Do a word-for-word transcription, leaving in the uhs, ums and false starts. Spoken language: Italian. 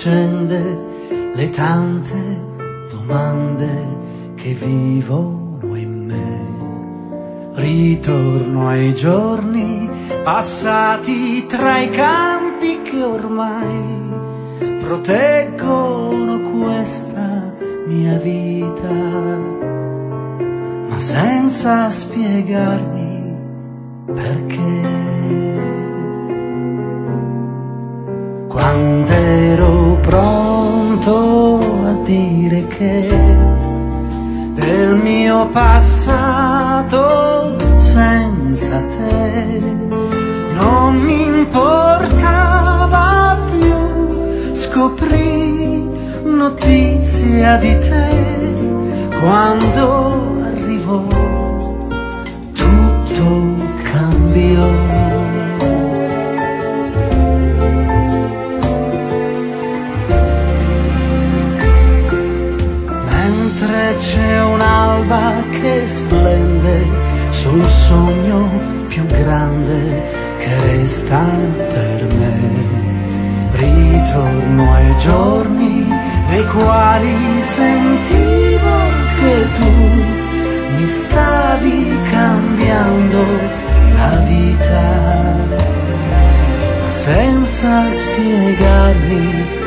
accende le tante domande che vivono in me. Ritorno ai giorni passati tra i campi che ormai proteggono questa mia vita, ma senza spiegarmi perché. Quando ero pronto a dire che del mio passato senza te non mi importava più, scoprì notizia di te quando arrivò, tutto cambiò. C'è un'alba che splende sul sogno più grande che resta per me. Ritorno ai giorni nei quali sentivo che tu mi stavi cambiando la vita, ma senza spiegarmi